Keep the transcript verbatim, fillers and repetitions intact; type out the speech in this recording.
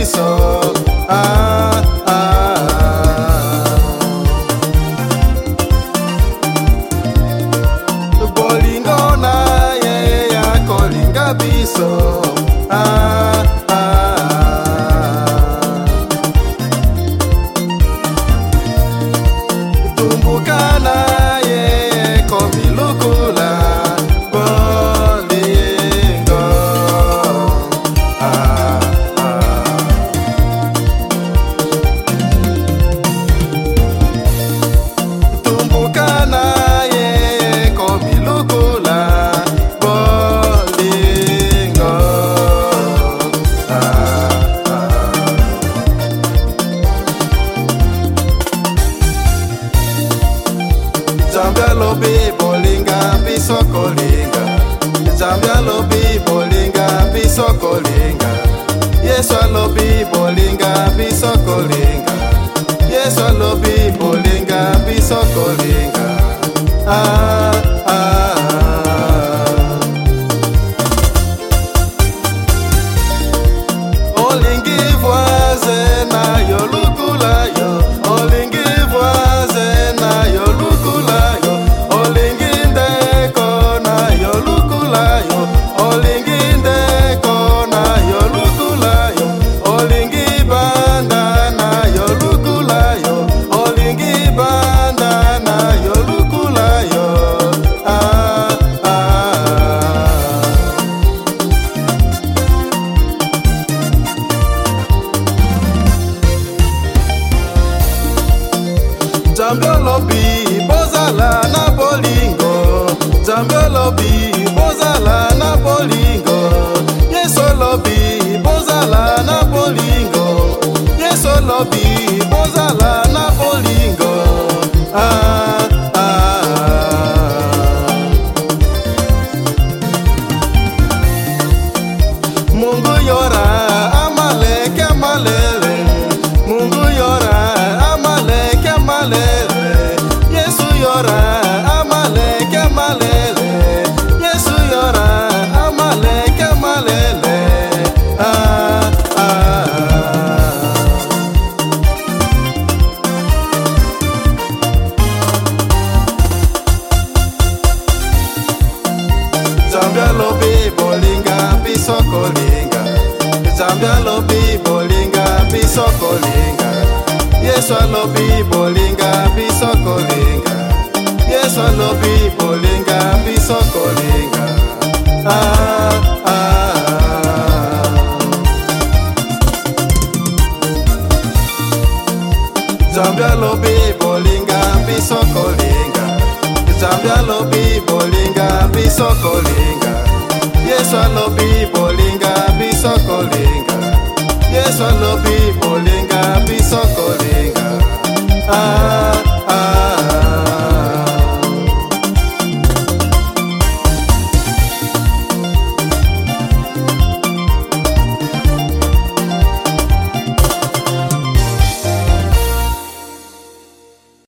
biso. Ah, ah. Bolingo na ye ya kolinga biso. Ah, ah. Tumbuka na ye komilukula. Bolingo. Ah, ah. Tumbuka na ye komilukula. Bolingo. Ah, ah. Zambia lobi bolinga biso kolinga. Zambia lobi bolinga biso kolinga. Yesu lobi bolinga biso kolinga. Yesu lobi bolinga biso kolinga. Ah, ah, ah. Olingi voisin na yo lukula yo. Olingi voisin na yo lukula yo. Olingi ndeko na yo lukula yo. Olingi ndeko na yo lukula yo. Olingi banda na yo lukula yo. Olingi banda na yo lukula yo. Ah, ah. Zambia lobi bozala na bolingo. Zambia lobi bozala na bolingo. Yesu lobi bozala na bolingo. Yesu lobi bozala na bolingo. Ah, ah. Mungu yora amaleke amalele. Mungu yora amaleke amalele. Yesu yora amaleke amalele. Yesu yora amaleke amalele. Ah, ah. Zambia lobi bolinga biso kolinga. Zambia lobi bolinga biso kolinga. Yesu lobi bolinga biso kolinga. Yesu lobi bolinga biso kolinga. Ah, ah. Zambia lobi bolinga biso kolinga. Zambia lobi bolinga biso kolinga. Yesu lobi bolinga biso kolinga. Yesu lobi bolinga biso kolinga. Ah, ah.